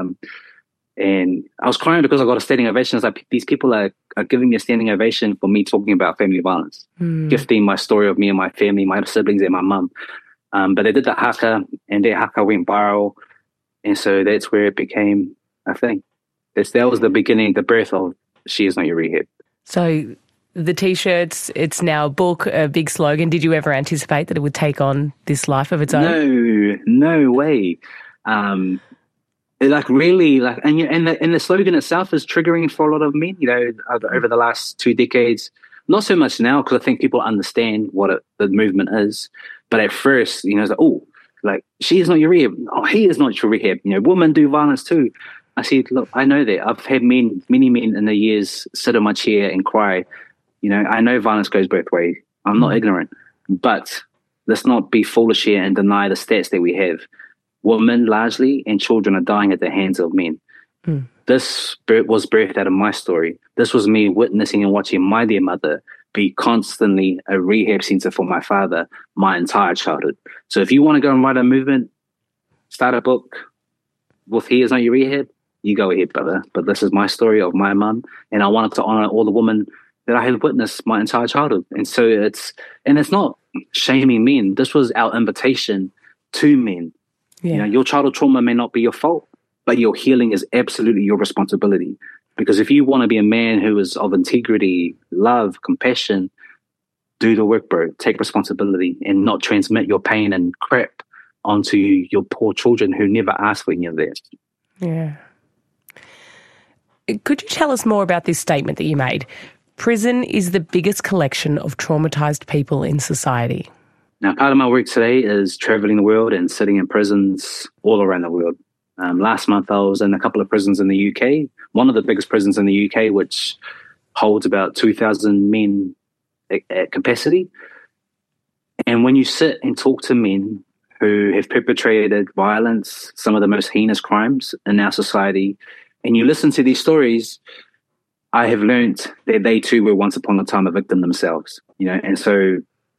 I was crying because I got a standing ovation. It's like, these people are giving me a standing ovation for me talking about family violence, gifting my story of me and my family, my siblings and my mum. But they did that haka, and that haka went viral. And so that's where it became a thing. That was the beginning, the birth of She Is Not Your Rehab. So the T-shirts, it's now a book, a big slogan. Did you ever anticipate that it would take on this life of its own? No way. And the slogan itself is triggering for a lot of men, you know, over the last 2 decades. Not so much now, because I think people understand what the movement is. But at first, you know, it's like, oh, like, she is not your rehab. Oh, he is not your rehab. You know, women do violence too. I said, look, I know that. I've had many men in the years sit in my chair and cry. You know, I know violence goes both ways. I'm not ignorant. But let's not be foolish here and deny the stats that we have. Women largely and children are dying at the hands of men. This was birthed out of my story. This was me witnessing and watching my dear mother be constantly a rehab center for my father my entire childhood. So if you want to go and write a movement, start a book with He Is Not Your Rehab, you go ahead, brother. But this is my story of my mum, and I wanted to honor all the women that I had witnessed my entire childhood. And so it's not shaming men. This was our invitation to men. Yeah. You know, your childhood trauma may not be your fault, but your healing is absolutely your responsibility. Because if you want to be a man who is of integrity, love, compassion, do the work, bro. Take responsibility and not transmit your pain and crap onto your poor children who never asked for any of that. Yeah. Could you tell us more about this statement that you made? Prison is the biggest collection of traumatised people in society. Now, part of my work today is travelling the world and sitting in prisons all around the world. Last month, I was in a couple of prisons in the UK, one of the biggest prisons in the UK, which holds about 2,000 men at capacity. And when you sit and talk to men who have perpetrated violence, some of the most heinous crimes in our society, and you listen to these stories, I have learned that they too were once upon a time a victim themselves, and so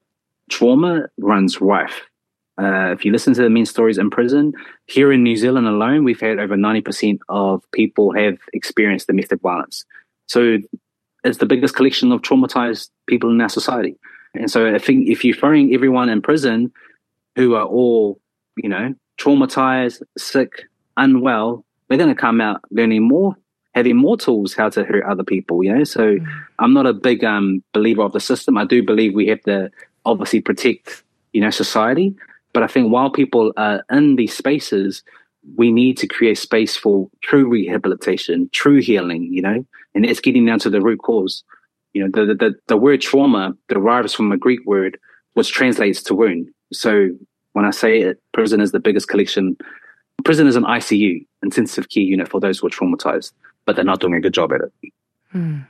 trauma runs rife. If you listen to the men's stories in prison, here in New Zealand alone, we've had over 90% of people have experienced domestic violence. So it's the biggest collection of traumatized people in our society. And so I think if you're throwing everyone in prison who are all, traumatized, sick, unwell, they're going to come out learning more, having more tools how to hurt other people, So I'm not a big believer of the system. I do believe we have to obviously protect, society. But I think while people are in these spaces, we need to create space for true rehabilitation, true healing, and it's getting down to the root cause. The word trauma derives from a Greek word which translates to wound. So when I say it, prison is the biggest collection. Prison is an ICU, intensive care unit for those who are traumatized, but they're not doing a good job at it.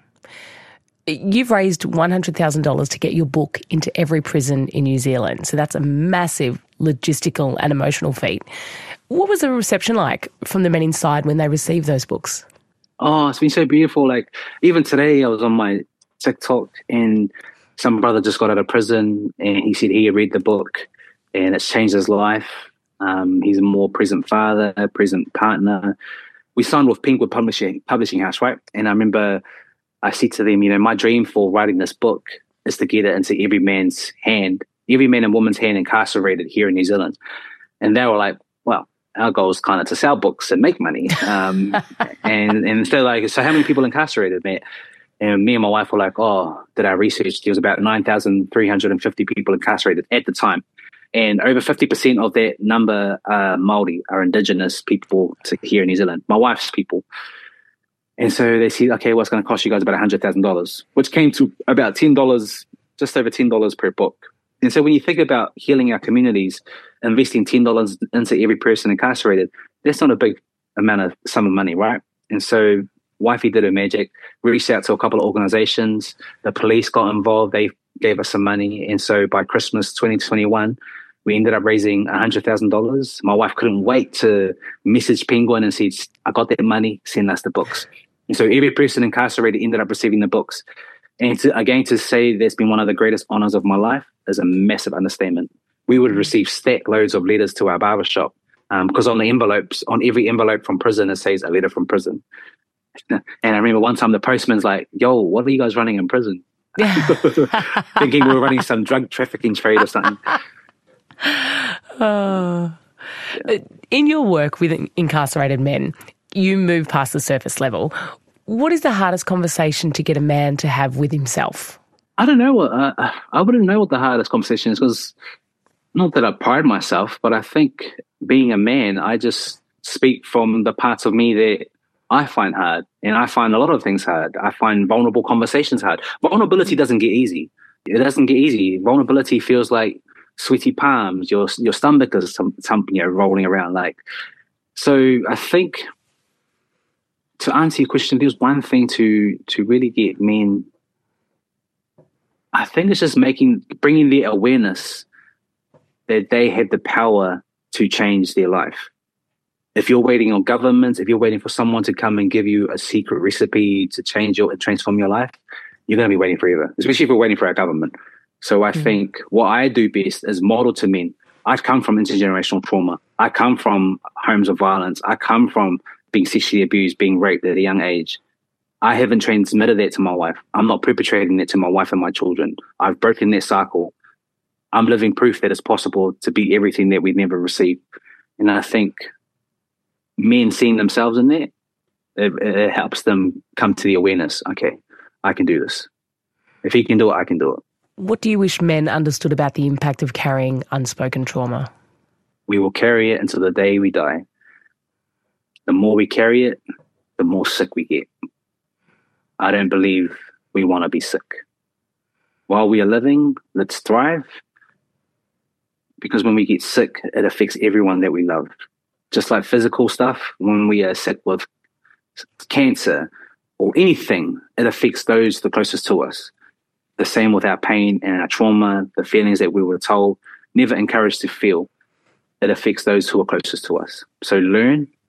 You've raised $100,000 to get your book into every prison in New Zealand. So that's a massive logistical and emotional feat. What was the reception like from the men inside when they received those books? Oh, it's been so beautiful. Like even today I was on my TikTok and some brother just got out of prison and he said he read the book and it's changed his life. He's a more present father, a present partner. We signed with Pinkwood Publishing House, right? And I remember I said to them, my dream for writing this book is to get it into every man's hand, every man and woman's hand incarcerated here in New Zealand. And they were like, well, our goal is kind of to sell books and make money. And they're like, so how many people incarcerated, mate? And me and my wife were like, did our research? There was about 9,350 people incarcerated at the time. And over 50% of that number are Māori, are Indigenous people here in New Zealand, my wife's people. And so they said, okay, what's going to cost you guys about $100,000, which came to about $10, just over $10 per book. And so when you think about healing our communities, investing $10 into every person incarcerated, that's not a big sum of money, right? And so wifey did her magic, reached out to a couple of organizations. The police got involved. They gave us some money. And so by Christmas 2021, we ended up raising $100,000. My wife couldn't wait to message Penguin and said, I got that money, send us the books. And so every person incarcerated ended up receiving the books. And to say that's been one of the greatest honors of my life is a massive understatement. We would receive stack loads of letters to our barbershop because on the envelopes, on every envelope from prison, it says a letter from prison. And I remember one time the postman's like, yo, what are you guys running in prison? Thinking we were running some drug trafficking trade or something. In your work with incarcerated men, you move past the surface level. What is the hardest conversation to get a man to have with himself? I don't know. I wouldn't know what the hardest conversation is because not that I pride myself, but I think being a man, I just speak from the parts of me that I find hard, and I find a lot of things hard. I find vulnerable conversations hard. Vulnerability doesn't get easy. It doesn't get easy. Vulnerability feels like sweaty palms. Your stomach is rolling around. So I think to answer your question, there's one thing to really get men. I think it's just bringing the awareness that they have the power to change their life. If you're waiting on governments, if you're waiting for someone to come and give you a secret recipe to transform your life, you're going to be waiting forever, especially if you're waiting for our government. So I think what I do best is model to men. I come from intergenerational trauma. I come from homes of violence. I come from being sexually abused, being raped at a young age. I haven't transmitted that to my wife. I'm not perpetrating that to my wife and my children. I've broken that cycle. I'm living proof that it's possible to be everything that we never received. And I think men seeing themselves in that, it helps them come to the awareness, okay, I can do this. If he can do it, I can do it. What do you wish men understood about the impact of carrying unspoken trauma? We will carry it until the day we die. The more we carry it, the more sick we get. I don't believe we want to be sick. While we are living, let's thrive. Because when we get sick, it affects everyone that we love. Just like physical stuff, when we are sick with cancer or anything, it affects those the closest to us. The same with our pain and our trauma, the feelings that we were told, never encouraged to feel. It affects those who are closest to us. So learn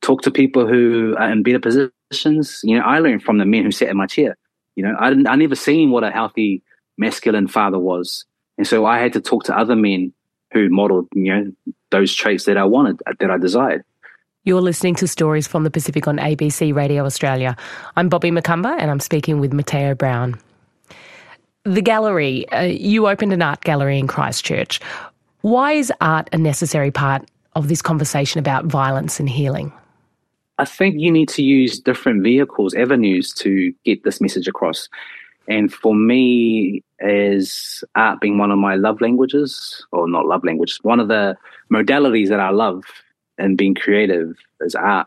talk to people who are in better positions. I learned from the men who sat in my chair. I never seen what a healthy masculine father was. And so I had to talk to other men who modeled, those traits that I wanted, that I desired. You're listening to Stories from the Pacific on ABC Radio Australia. I'm Bobby Macumber and I'm speaking with Mateo Brown. The gallery, you opened an art gallery in Christchurch. Why is art a necessary part of this conversation about violence and healing? I think you need to use different vehicles, avenues to get this message across. And for me, as art being one of my love languages, or not love languages, one of the modalities that I love and being creative is art.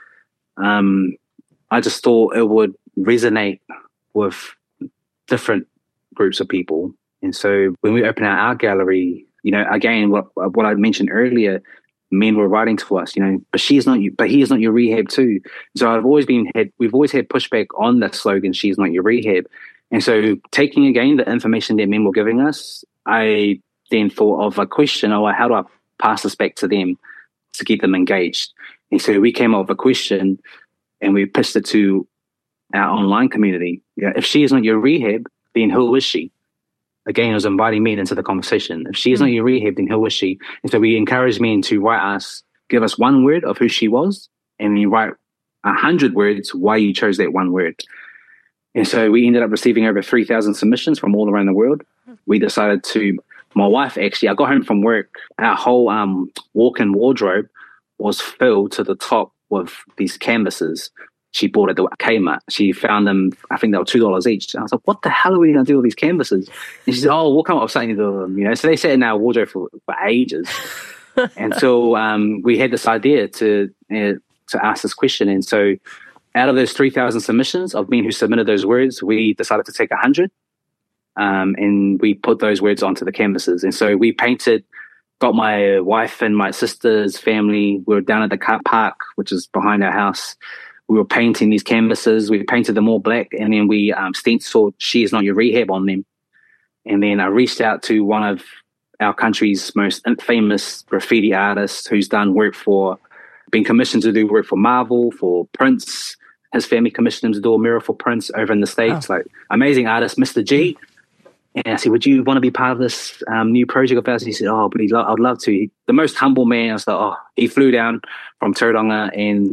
I just thought it would resonate with different groups of people. And so when we opened our art gallery, again, what I mentioned earlier, men were writing to us, but he is not your rehab too. So we've always had pushback on that slogan, she's not your rehab. And so taking again the information that men were giving us, I then thought of a question, how do I pass this back to them to get them engaged? And so we came up with a question and we pitched it to our online community. If she is not your rehab, then who is she? Again, it was inviting men into the conversation. If she is not your rehab, then who is she? And so we encouraged men to give us one word of who she was, and then write 100 words why you chose that one word. And so we ended up receiving over 3,000 submissions from all around the world. We decided my wife actually, I got home from work, our whole walk-in wardrobe was filled to the top with these canvases. She bought at the Kmart. She found them, I think they were $2 each. And I was like, what the hell are we going to do with these canvases? And she said, we'll come up with something to do with them. So they sat in our wardrobe for ages. And so we had this idea to ask this question. And so out of those 3,000 submissions of men who submitted those words, we decided to take 100 and we put those words onto the canvases. And so we got my wife and my sister's family. We were down at the car park, which is behind our house. We were painting these canvases. We painted them all black, and then we stenciled "She is not your rehab" on them. And then I reached out to one of our country's most famous graffiti artists who's been commissioned to do work for Marvel, for Prince. His family commissioned him to do a mural for Prince over in the States. Like, amazing artist, Mr. G. And I said, would you want to be part of this new project of ours? And he said, but I'd love to. The most humble man. I was like, he flew down from Tauranga,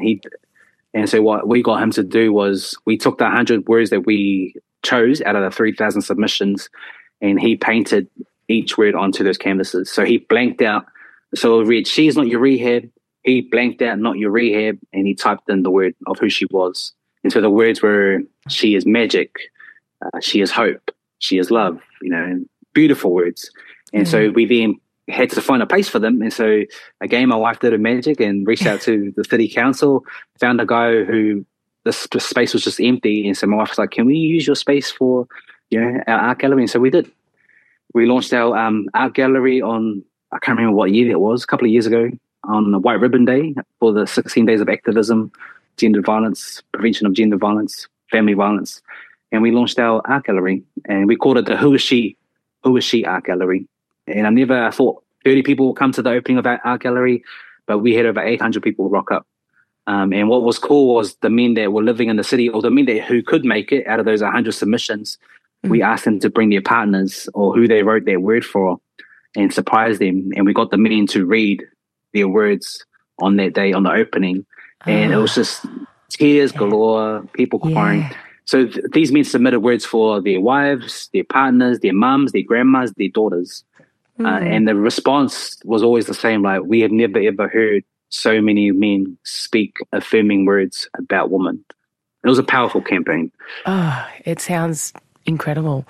and so what we got him to do was we took the 100 words that we chose out of the 3,000 submissions, and he painted each word onto those canvases. So he blanked out. So it read, "She's not your rehab." He blanked out "not your rehab," and he typed in the word of who she was. And so the words were, "She is magic. She is hope. She is love." And beautiful words. And so we then had to find a place for them. And so again, my wife did her magic and reached out to the city council, found a guy who the space was just empty. And so my wife was like, "Can we use your space for, our art gallery?" And so we did. We launched our art gallery on, I can't remember what year it was, a couple of years ago, on the White Ribbon Day for the 16 days of activism, gender violence, prevention of gender violence, family violence. And we launched our art gallery, and we called it the Who Is She Art Gallery. And I thought 30 people will come to the opening of our art gallery, but we had over 800 people rock up. And what was cool was the men that were living in the city, or the men who could make it out of those 100 submissions, we asked them to bring their partners or who they wrote their word for and surprise them. And we got the men to read their words on that day on the opening. And it was just tears galore, people crying. Yeah. So these men submitted words for their wives, their partners, their mums, their grandmas, their daughters. And the response was always the same, like, we have never, ever heard so many men speak affirming words about women. It was a powerful campaign. Oh, it sounds incredible.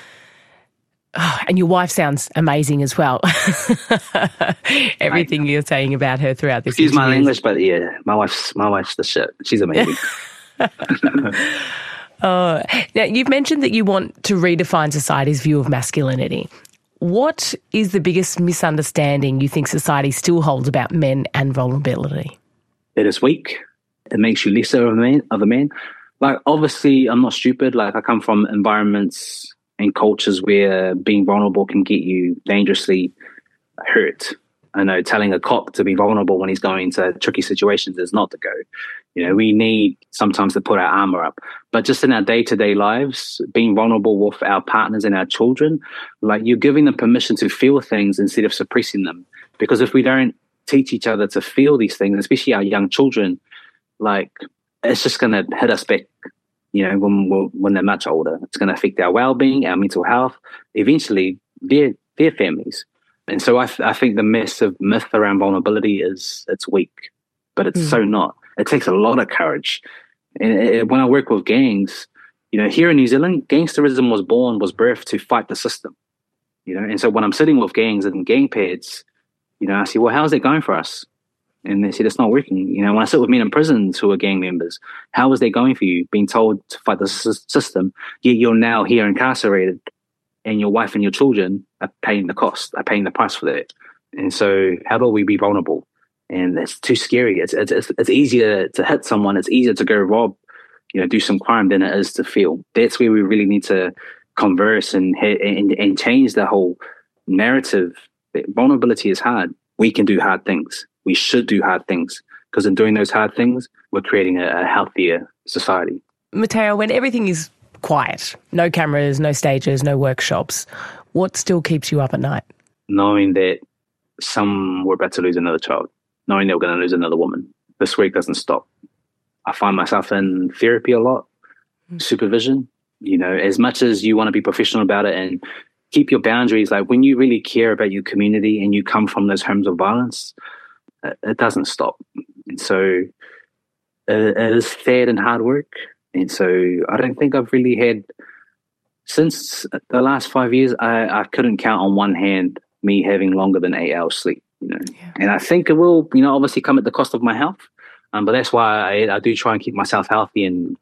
Oh, and your wife sounds amazing as well. Everything you're saying about her throughout this interview. Excuse my language, but yeah, my wife's the shit. She's amazing. Now, you've mentioned that you want to redefine society's view of masculinity. What is the biggest misunderstanding you think society still holds about men and vulnerability? It is weak. It makes you lesser of a man. Like, obviously, I'm not stupid. Like, I come from environments and cultures where being vulnerable can get you dangerously hurt. I know telling a cop to be vulnerable when he's going into tricky situations is not the go. We need sometimes to put our armor up. But just in our day-to-day lives, being vulnerable with our partners and our children, like you're giving them permission to feel things instead of suppressing them. Because if we don't teach each other to feel these things, especially our young children, like it's just going to hit us back, when they're much older. It's going to affect our well-being, our mental health, eventually their families. And so I think the massive myth around vulnerability is it's weak, but it's so not. It takes a lot of courage. And when I work with gangs, here in New Zealand, gangsterism was birthed to fight the system, And so when I'm sitting with gangs and gang pads, I say, well, how's it going for us? And they said, it's not working. When I sit with men in prisons who are gang members, how is that going for you? Being told to fight the system, yet you're now here incarcerated and your wife and your children are paying the cost, are paying the price for that. And so how about we be vulnerable? And it's too scary. It's easier to hit someone. It's easier to go rob, do some crime than it is to feel. That's where we really need to converse and change the whole narrative. That vulnerability is hard. We can do hard things. We should do hard things because in doing those hard things, we're creating a healthier society. Mateo, when everything is quiet, no cameras, no stages, no workshops, what still keeps you up at night? Knowing that we're about to lose another child, knowing that we're going to lose another woman. This work doesn't stop. I find myself in therapy a lot, supervision, as much as you want to be professional about it and keep your boundaries, like when you really care about your community and you come from those homes of violence, it doesn't stop. And so it is sad and hard work. And so I don't think I've really had, since the last 5 years, I couldn't count on one hand me having longer than 8 hours sleep, Yeah. And I think it will, obviously come at the cost of my health. But that's why I do try and keep myself healthy and,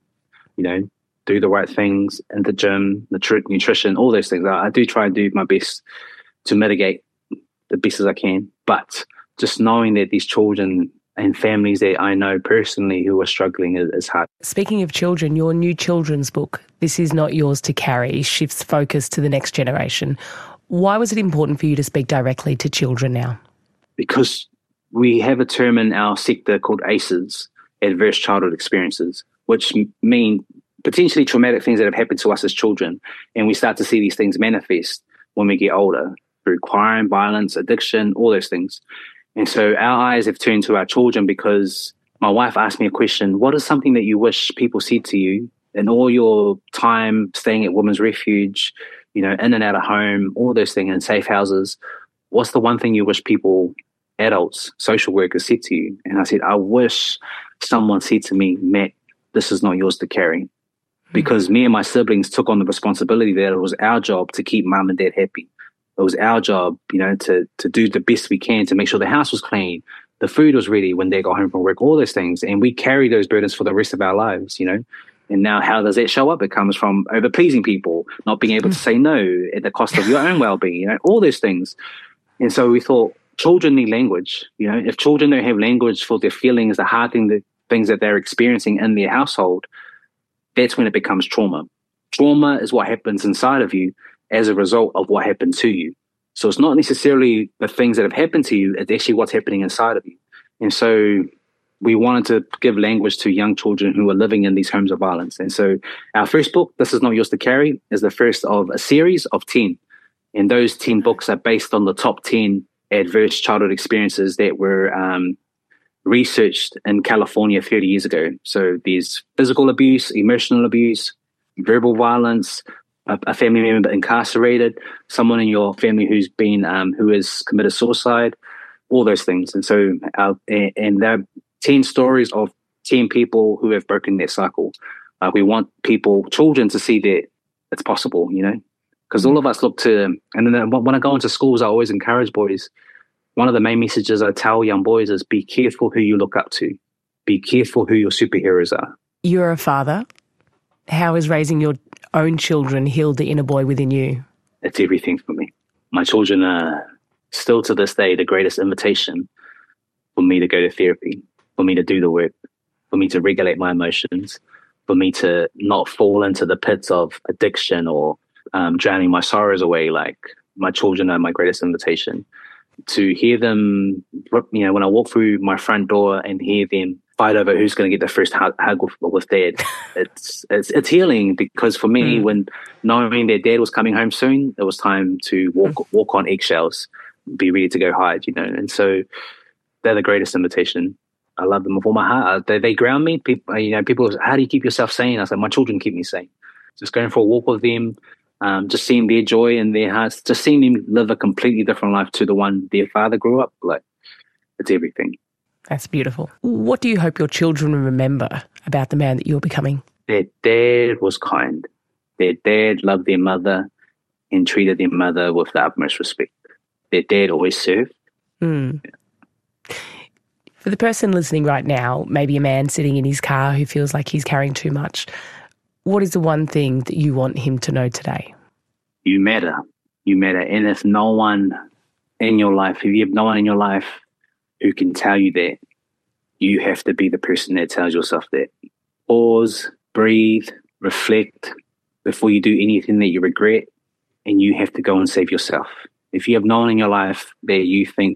do the right things in the gym, nutrition, all those things. I do try and do my best to mitigate the best as I can. But just knowing that these children and families that I know personally who are struggling is hard. Speaking of children, your new children's book, This Is Not Yours to Carry, shifts focus to the next generation. Why was it important for you to speak directly to children now? Because we have a term in our sector called ACEs, Adverse Childhood Experiences, which mean potentially traumatic things that have happened to us as children. And we start to see these things manifest when we get older through crime, violence, addiction, all those things. And so our eyes have turned to our children because my wife asked me a question, what is something that you wish people said to you in all your time staying at Women's Refuge, in and out of home, all those things in safe houses? What's the one thing you wish people, adults, social workers said to you? And I said, I wish someone said to me, Matt, this is not yours to carry. Because me and my siblings took on the responsibility that it was our job to keep mum and dad happy. It was our job, to do the best we can to make sure the house was clean, the food was ready when they got home from work, all those things. And we carry those burdens for the rest of our lives, And now how does that show up? It comes from over-pleasing people, not being able to say no at the cost of your own well-being, all those things. And so we thought children need language. If children don't have language for their feelings, the hard things that they're experiencing in their household, that's when it becomes trauma. Trauma is what happens inside of you as a result of what happened to you. So it's not necessarily the things that have happened to you, it's actually what's happening inside of you. And so we wanted to give language to young children who are living in these homes of violence. And so our first book, This Is Not Yours to Carry, is the first of a series of 10. And those 10 books are based on the top 10 adverse childhood experiences that were researched in California 30 years ago. So there's physical abuse, emotional abuse, verbal violence, a family member incarcerated, someone in your family who has committed suicide, all those things. And so and there are 10 stories of 10 people who have broken that cycle. We want children to see that it's possible, because all of us look to, and then when I go into schools, I always encourage boys. One of the main messages I tell young boys is be careful who you look up to. Be careful who your superheroes are. You're a father. How is raising your own children healed the inner boy within you? It's everything for me. My children are still to this day the greatest invitation for me to go to therapy, for me to do the work, for me to regulate my emotions, for me to not fall into the pits of addiction or drowning my sorrows away. Like, my children are my greatest invitation. to hear them, when I walk through my front door and hear them fight over who's going to get the first hug with dad, it's healing, because for me, when knowing their dad was coming home soon, it was time to walk on eggshells, be ready to go hide, and so they're the greatest invitation. I love them with all my heart. They ground me. People, how do you keep yourself sane? I said, my children keep me sane. Just going for a walk with them, just seeing their joy in their hearts, just seeing them live a completely different life to the one their father grew up. Like, it's everything. That's beautiful. What do you hope your children remember about the man that you're becoming? Their dad was kind. Their dad loved their mother and treated their mother with the utmost respect. Their dad always served. Yeah. For the person listening right now, maybe a man sitting in his car who feels like he's carrying too much, what is the one thing that you want him to know today? You matter. You matter. And if you have no one in your life who can tell you that, you have to be the person that tells yourself that. Pause, breathe, reflect before you do anything that you regret, and you have to go and save yourself. If you have no one in your life that you think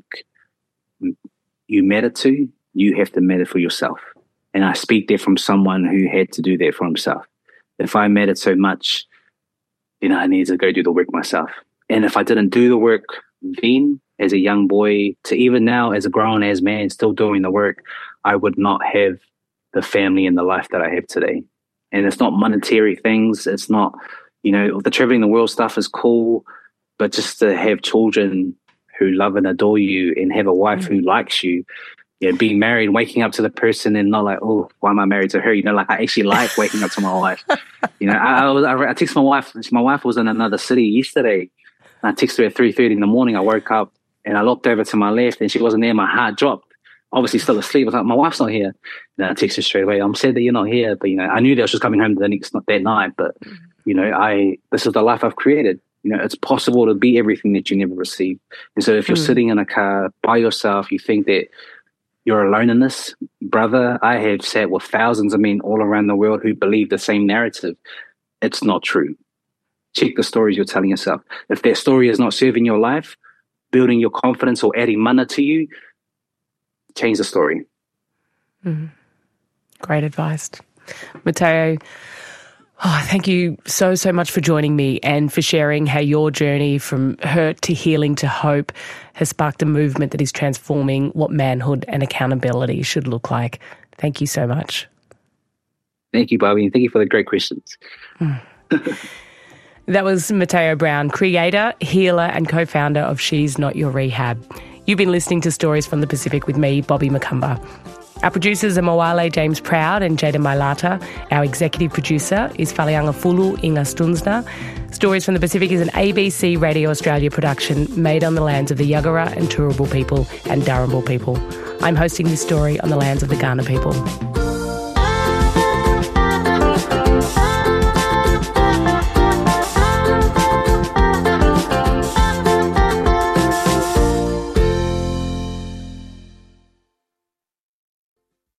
you matter to, you have to matter for yourself. And I speak there from someone who had to do that for himself. If I mattered so much, I needed to go do the work myself. And if I didn't do the work then, as a young boy, to even now as a grown-ass man still doing the work, I would not have the family and the life that I have today. And it's not monetary things. It's not, the traveling the world stuff is cool, but just to have children who love and adore you and have a wife who likes you, being married, waking up to the person and not like, oh, why am I married to her? I actually like waking up to my wife. I texted my wife. My wife was in another city yesterday. I texted her at 3:30 in the morning. I woke up and I looked over to my left and she wasn't there. My heart dropped. Obviously still asleep. I was like, my wife's not here. And I texted her straight away. I'm sad that you're not here. But, I knew that she was coming home that night. But, this is the life I've created. It's possible to be everything that you never received. And so if you're sitting in a car by yourself, you think that you're alone in this, brother, I have sat with thousands of men all around the world who believe the same narrative. It's not true. Check the stories you're telling yourself. If that story is not serving your life, building your confidence or adding mana to you, change the story. Great advice. Mateo, thank you so much for joining me and for sharing how your journey from hurt to healing to hope has sparked a movement that is transforming what manhood and accountability should look like. Thank you so much. Thank you, Bobby, and thank you for the great questions. That was Mateo Brown, creator, healer and co-founder of She's Not Your Rehab. You've been listening to Stories from the Pacific with me, Bobby Macumber. Our producers are Mawale James Proud and Jada Mailata. Our executive producer is Falianga Fulu Inga Stunzna. Stories from the Pacific is an ABC Radio Australia production made on the lands of the Yagara and Turrbal people and Darumbal people. I'm hosting this story on the lands of the Kaurna people.